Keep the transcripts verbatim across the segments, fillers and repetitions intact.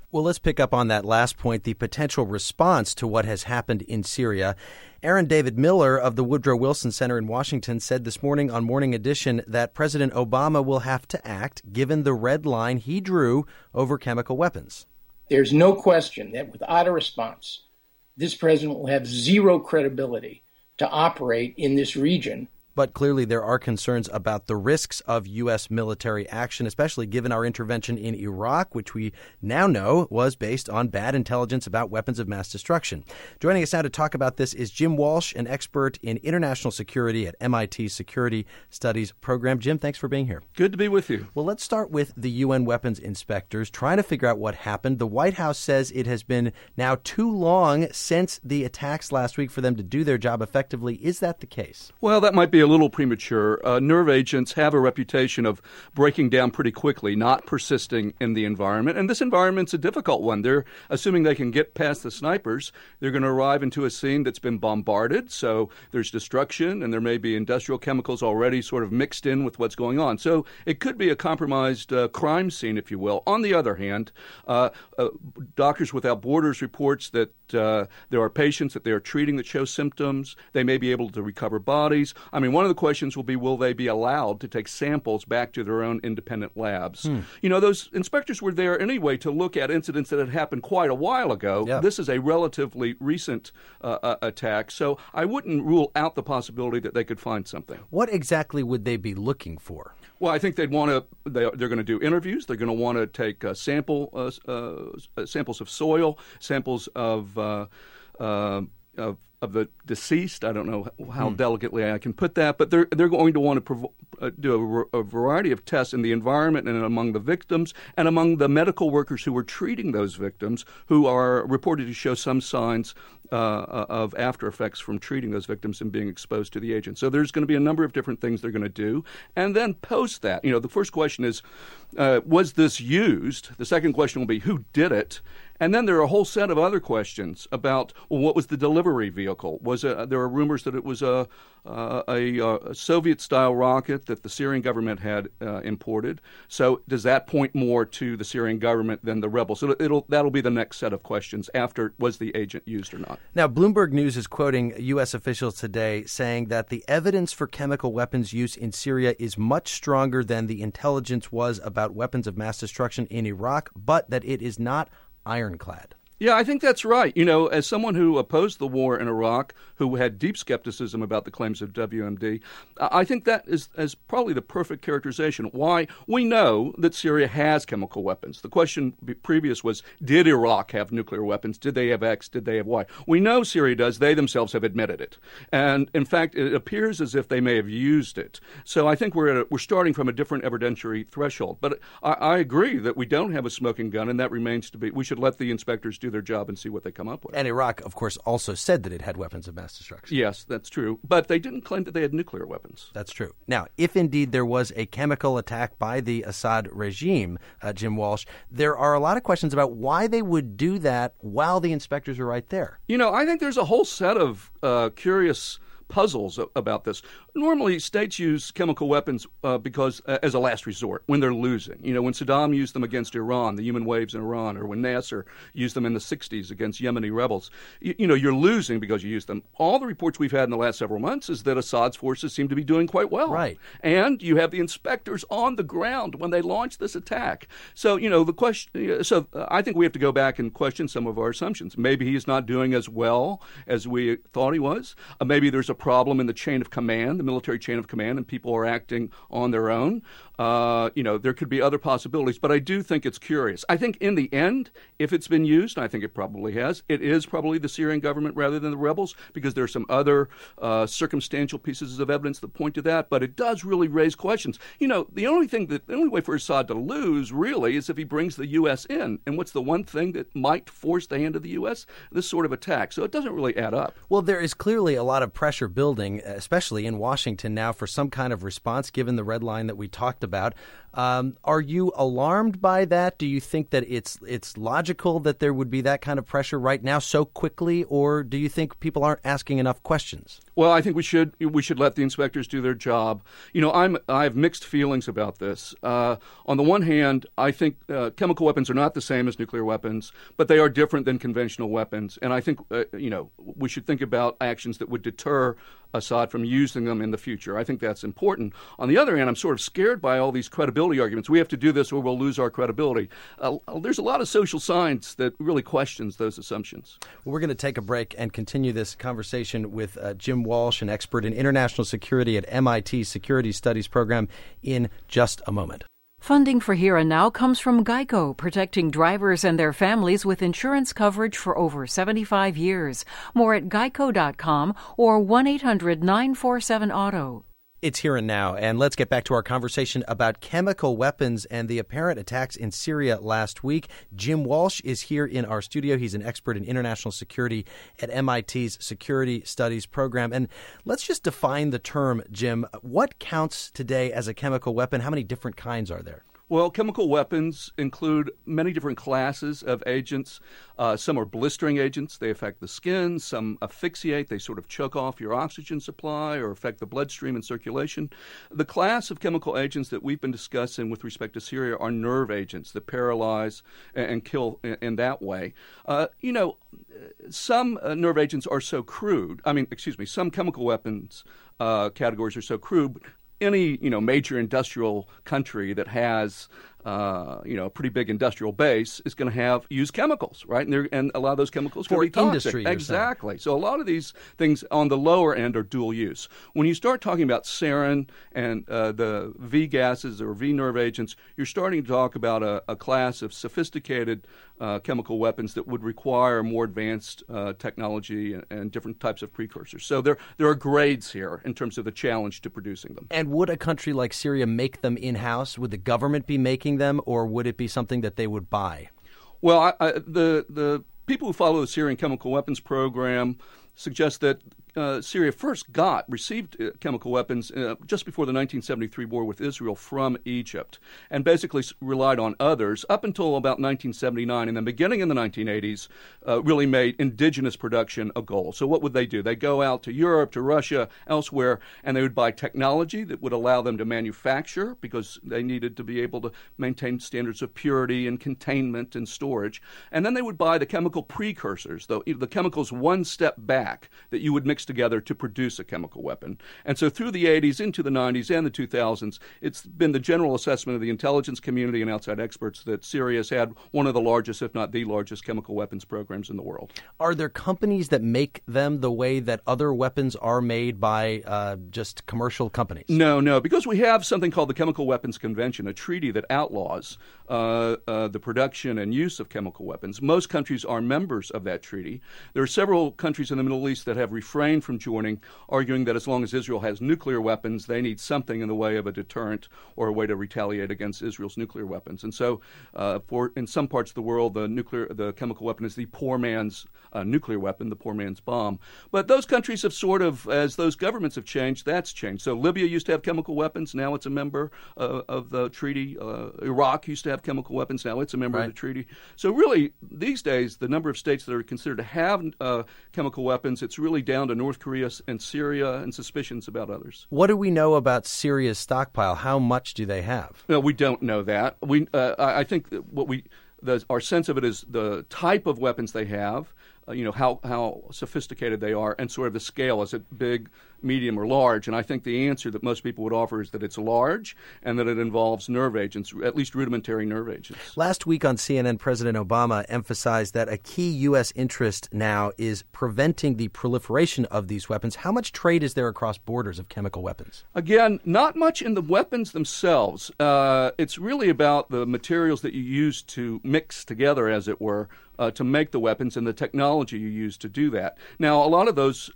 Well, let's pick up on that last point, the potential response to what has happened in Syria. Aaron David Miller of the Woodrow Wilson Center in Washington said this morning on Morning Edition that President Obama will have to act given the red line he drew over chemical weapons. There's no question that without a response, this president will have zero credibility to operate in this region. But clearly there are concerns about the risks of U S military action, especially given our intervention in Iraq, which we now know was based on bad intelligence about weapons of mass destruction. Joining us now to talk about this is Jim Walsh, an expert in international security at M I T's Security Studies Program. Jim, thanks for being here. Good to be with you. Well, let's start with the U N weapons inspectors trying to figure out what happened. The White House says it has been now too long since the attacks last week for them to do their job effectively. Is that the case? Well, that might be a little premature. Uh, nerve agents have a reputation of breaking down pretty quickly, not persisting in the environment. And this environment's a difficult one. They're assuming they can get past the snipers. They're going to arrive into a scene that's been bombarded. So there's destruction, and there may be industrial chemicals already sort of mixed in with what's going on. So it could be a compromised uh, crime scene, if you will. On the other hand, uh, uh, Doctors Without Borders reports that uh, there are patients that they are treating that show symptoms. They may be able to recover bodies. I mean, one of the questions will be, will they be allowed to take samples back to their own independent labs? Hmm. You know, those inspectors were there anyway to look at incidents that had happened quite a while ago. Yeah. This is a relatively recent uh, uh, attack, so I wouldn't rule out the possibility that they could find something. What exactly would they be looking for? Well, I think they'd want to. They, they're going to do interviews. They're going to want to take uh, sample uh, uh, samples of soil, samples of. Uh, uh, of of the deceased. I don't know how hmm. delicately I can put that, but they're they're going to want to provo- uh, do a, a variety of tests in the environment and among the victims and among the medical workers who were treating those victims, who are reported to show some signs uh, of after effects from treating those victims and being exposed to the agent. So there's going to be a number of different things they're going to do. And then post that, you know, the first question is, uh, was this used? The second question will be, who did it? And then there are a whole set of other questions about, well, what was the delivery vehicle? Was it, there are rumors that it was a, uh, a, a Soviet-style rocket that the Syrian government had uh, imported. So does that point more to the Syrian government than the rebels? So it'll, that'll be the next set of questions after, was the agent used or not? Now, Bloomberg News is quoting U S officials today saying that the evidence for chemical weapons use in Syria is much stronger than the intelligence was about weapons of mass destruction in Iraq, but that it is not ironclad. Yeah, I think that's right. You know, as someone who opposed the war in Iraq, who had deep skepticism about the claims of W M D, I think that is, is probably the perfect characterization. Why? We know that Syria has chemical weapons. The question previous was, did Iraq have nuclear weapons? Did they have X? Did they have Y? We know Syria does. They themselves have admitted it. And, in fact, it appears as if they may have used it. So I think we're at a, we're starting from a different evidentiary threshold. But I, I agree that we don't have a smoking gun, and that remains to be. We should let the inspectors do their job and see what they come up with. And Iraq, of course, also said that it had weapons of mass destruction. Yes, that's true. But they didn't claim that they had nuclear weapons. That's true. Now, if indeed there was a chemical attack by the Assad regime, uh, Jim Walsh, there are a lot of questions about why they would do that while the inspectors are right there. You know, I think there's a whole set of uh, curious puzzles about this. Normally, states use chemical weapons uh, because uh, as a last resort when they're losing. You know, when Saddam used them against Iran, the human waves in Iran, or when Nasser used them in the sixties against Yemeni rebels, you, you know, you're losing because you use them. All the reports we've had in the last several months is that Assad's forces seem to be doing quite well. Right. And you have the inspectors on the ground when they launch this attack. So, you know, the question. So uh, I think we have to go back and question some of our assumptions. Maybe he's not doing as well as we thought he was. Uh, maybe there's a problem in the chain of command, the military chain of command, and people are acting on their own. Uh, you know, there could be other possibilities, but I do think it's curious. I think in the end, if it's been used, and I think it probably has, it is probably the Syrian government rather than the rebels, because there are some other uh, circumstantial pieces of evidence that point to that, but it does really raise questions. You know, the only thing that, the only way for Assad to lose, really, is if he brings the U S in. And what's the one thing that might force the hand of the U S? This sort of attack. So it doesn't really add up. Well, there is clearly a lot of pressure building, especially in Washington now, for some kind of response, given the red line that we talked about. Um, are you alarmed by that? Do you think that it's it's logical that there would be that kind of pressure right now so quickly, or do you think people aren't asking enough questions? Well, I think we should we should let the inspectors do their job. You know, I'm I have mixed feelings about this. Uh, on the one hand, I think uh, chemical weapons are not the same as nuclear weapons, but they are different than conventional weapons. And I think uh, you know we should think about actions that would deter Assad from using them in the future. I think that's important. On the other hand, I'm sort of scared by all these credibility arguments. We have to do this or we'll lose our credibility. Uh, there's a lot of social science that really questions those assumptions. Well, we're going to take a break and continue this conversation with uh, Jim Walsh, an expert in international security at M I T's Security Studies program, in just a moment. Funding for Here and Now comes from Geico, protecting drivers and their families with insurance coverage for over seventy-five years. More at geico dot com or one eight hundred nine four seven auto. It's Here and Now, and let's get back to our conversation about chemical weapons and the apparent attacks in Syria last week. Jim Walsh is here in our studio. He's an expert in international security at M I T's Security Studies program. And let's just define the term, Jim. What counts today as a chemical weapon? How many different kinds are there? Well, chemical weapons include many different classes of agents. Uh, some are blistering agents. They affect the skin. Some asphyxiate. They sort of choke off your oxygen supply or affect the bloodstream and circulation. The class of chemical agents that we've been discussing with respect to Syria are nerve agents that paralyze and, and kill in, in that way. Uh, you know, some uh, nerve agents are so crude. I mean, excuse me, some chemical weapons uh, categories are so crude. Any, you know, major industrial country that has, uh, you know, a pretty big industrial base is going to have use chemicals, right? And, and a lot of those chemicals for can be toxic. Industry, exactly. So a lot of these things on the lower end are dual use. When you start talking about sarin and uh, the V gases or V nerve agents, you're starting to talk about a, a class of sophisticated uh, chemical weapons that would require more advanced uh, technology and, and different types of precursors. So there there are grades here in terms of the challenge to producing them. And would a country like Syria make them in-house? Would the government be making them, or would it be something that they would buy? Well, I, I, the the people who follow the Syrian chemical weapons program suggest that uh, Syria first got, received uh, chemical weapons uh, just before the nineteen seventy-three war with Israel from Egypt, and basically relied on others up until about nineteen seventy-nine, and then beginning in the nineteen eighties, uh, really made indigenous production a goal. So what would they do? They'd go out to Europe, to Russia, elsewhere, and they would buy technology that would allow them to manufacture, because they needed to be able to maintain standards of purity and containment and storage. And then they would buy the chemical precursors, the, the chemicals one step back that you would mix together to produce a chemical weapon. And so through the eighties, into the nineties, and the two thousands, it's been the general assessment of the intelligence community and outside experts that Syria has had one of the largest, if not the largest, chemical weapons programs in the world. Are there companies that make them the way that other weapons are made by uh, just commercial companies? No, no, because we have something called the Chemical Weapons Convention, a treaty that outlaws uh, uh, the production and use of chemical weapons. Most countries are members of that treaty. There are several countries in the Middle East that have refrained from joining, arguing that as long as Israel has nuclear weapons, they need something in the way of a deterrent or a way to retaliate against Israel's nuclear weapons. And so, uh, for in some parts of the world, the nuclear, the chemical weapon is the poor man's uh, nuclear weapon, the poor man's bomb. But those countries have sort of, as those governments have changed, that's changed. So Libya used to have chemical weapons, now it's a member uh, of the treaty. Uh, Iraq used to have chemical weapons, now it's a member right. of the treaty. So really, these days, the number of states that are considered to have uh, chemical weapons, it's really down to North Korea and Syria, and suspicions about others. What do we know about Syria's stockpile? How much do they have? No, we don't know that. We, uh, I think what we, the, our sense of it is the type of weapons they have, uh, you know, how how sophisticated they are, and sort of the scale. Is it big, medium, or large? And I think the answer that most people would offer is that it's large and that it involves nerve agents, at least rudimentary nerve agents. Last week on C N N, President Obama emphasized that a key U S interest now is preventing the proliferation of these weapons. How much trade is there across borders of chemical weapons? Again, not much in the weapons themselves. Uh, it's really about the materials that you use to mix together, as it were, uh, to make the weapons and the technology you use to do that. Now, a lot of those uh,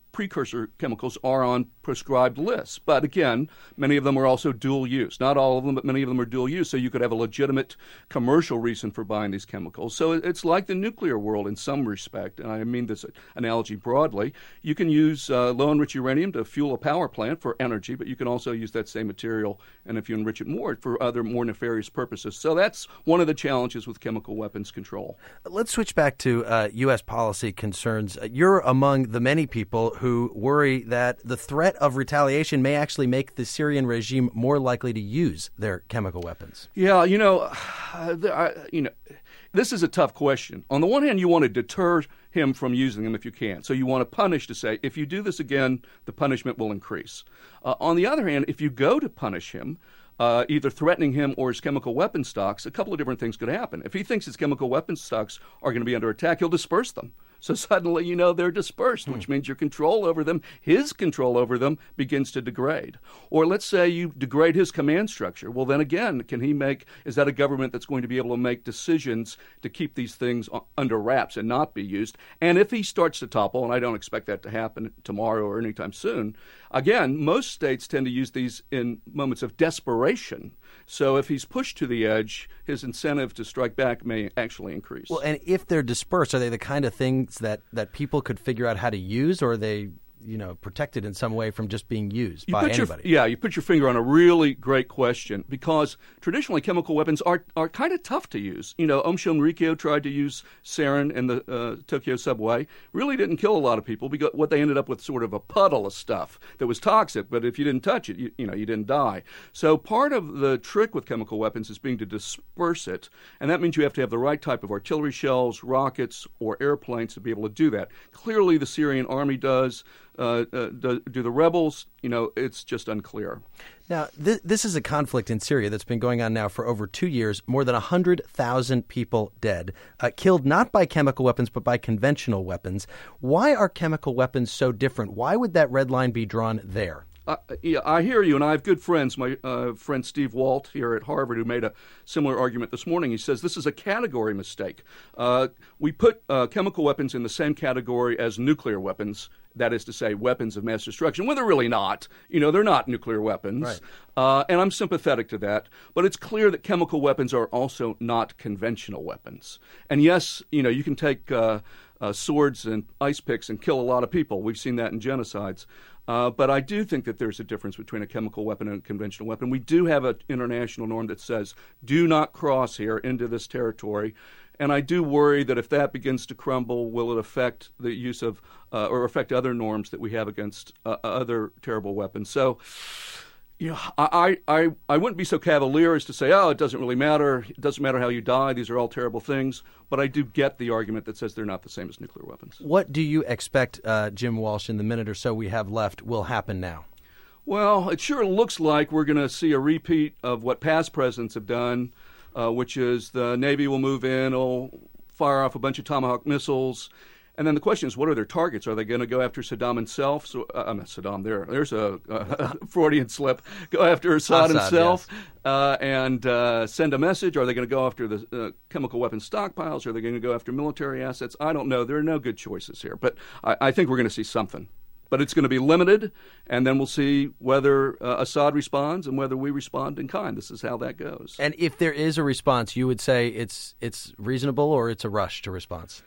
precursor chemicals are on prescribed lists. But again, many of them are also dual use. Not all of them, but many of them are dual use. So you could have a legitimate commercial reason for buying these chemicals. So it's like the nuclear world in some respect, and I mean this analogy broadly. You can use uh, low-enriched uranium to fuel a power plant for energy, but you can also use that same material, and if you enrich it more, for other more nefarious purposes. So that's one of the challenges with chemical weapons control. Let's switch back to uh, U S policy concerns. You're among the many people who worry that the threat of retaliation may actually make the Syrian regime more likely to use their chemical weapons. Yeah, you know, uh, I, you know, this is a tough question. On the one hand, you want to deter him from using them if you can. So you want to punish to say, if you do this again, the punishment will increase. Uh, on the other hand, if you go to punish him, Uh, either threatening him or his chemical weapon stocks, a couple of different things could happen. If he thinks his chemical weapon stocks are going to be under attack, he'll disperse them. So suddenly, you know, they're dispersed, hmm. which means your control over them, his control over them, begins to degrade. Or let's say you degrade his command structure. Well, then again, can he make, is that a government that's going to be able to make decisions to keep these things under wraps and not be used? And if he starts to topple, and I don't expect that to happen tomorrow or anytime soon, again, most states tend to use these in moments of desperation. So if he's pushed to the edge, his incentive to strike back may actually increase. Well, and if they're dispersed, are they the kind of things that, that people could figure out how to use, or are they, you know, protected in some way from just being used you by put anybody? Your, yeah, you put your finger on a really great question, because traditionally chemical weapons are are kind of tough to use. You know, Aum Shinrikyo tried to use sarin in the uh, Tokyo subway. Really didn't kill a lot of people, because what they ended up with sort of a puddle of stuff that was toxic, but if you didn't touch it, you, you know, you didn't die. So part of the trick with chemical weapons is being to disperse it, and that means you have to have the right type of artillery shells, rockets, or airplanes to be able to do that. Clearly the Syrian army does. Uh, uh, do, do the rebels? You know, it's just unclear. Now, th- this is a conflict in Syria that's been going on now for over two years, more than one hundred thousand people dead, uh, killed not by chemical weapons but by conventional weapons. Why are chemical weapons so different? Why would that red line be drawn there? Uh, yeah, I hear you, and I have good friends. My uh, friend Steve Walt here at Harvard, who made a similar argument this morning. He says this is a category mistake. Uh, we put uh, chemical weapons in the same category as nuclear weapons, that is to say, weapons of mass destruction, when they're really not. You know, they're not nuclear weapons. Right. Uh, and I'm sympathetic to that. But it's clear that chemical weapons are also not conventional weapons. And yes, you know, you can take uh, uh, swords and ice picks and kill a lot of people. We've seen that in genocides. Uh, but I do think that there's a difference between a chemical weapon and a conventional weapon. We do have an international norm that says, do not cross here into this territory. And I do worry that if that begins to crumble, will it affect the use of uh, or affect other norms that we have against uh, other terrible weapons? So, you know, I, I, I wouldn't be so cavalier as to say, oh, it doesn't really matter. It doesn't matter how you die. These are all terrible things. But I do get the argument that says they're not the same as nuclear weapons. What do you expect, uh, Jim Walsh, in the minute or so we have left, will happen now? Well, it sure looks like we're going to see a repeat of what past presidents have done, uh, which is the Navy will move in, will fire off a bunch of Tomahawk missiles. And then the question is, what are their targets? Are they going to go after Saddam himself? So, uh, I'm not Saddam there. There's a, a Freudian slip. Go after Assad, Assad himself yes. uh, and uh, send a message? Are they going to go after the uh, chemical weapons stockpiles? Are they going to go after military assets? I don't know. There are no good choices here. But I, I think we're going to see something. But it's going to be limited, and then we'll see whether uh, Assad responds and whether we respond in kind. This is how that goes. And if there is a response, you would say it's it's reasonable or it's a rush to response?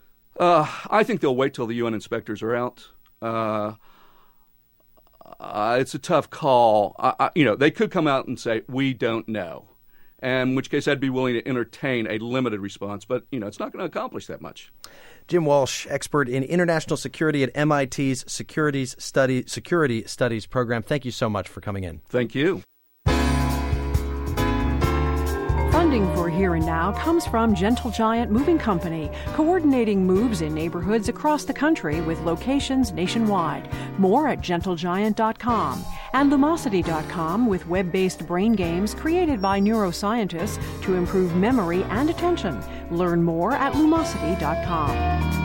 Uh, I think they'll wait till the U N inspectors are out. Uh, uh, it's a tough call. I, I, you know, they could come out and say, we don't know, and in which case I'd be willing to entertain a limited response. But, you know, it's not going to accomplish that much. Jim Walsh, expert in international security at M I T's Securities Study, Security Studies program. Thank you so much for coming in. Thank you. Funding for Here and Now comes from Gentle Giant Moving Company, coordinating moves in neighborhoods across the country with locations nationwide. More at gentle giant dot com and lumosity dot com with web-based brain games created by neuroscientists to improve memory and attention. Learn more at lumosity dot com.